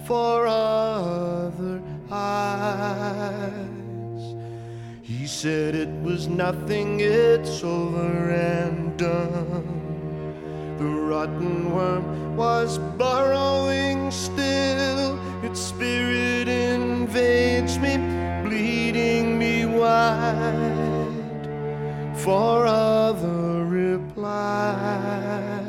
for other eyes. He said it was nothing, it's over and done. The rotten worm was burrowing still, its spirit invades me, bleeding me wide for other replies.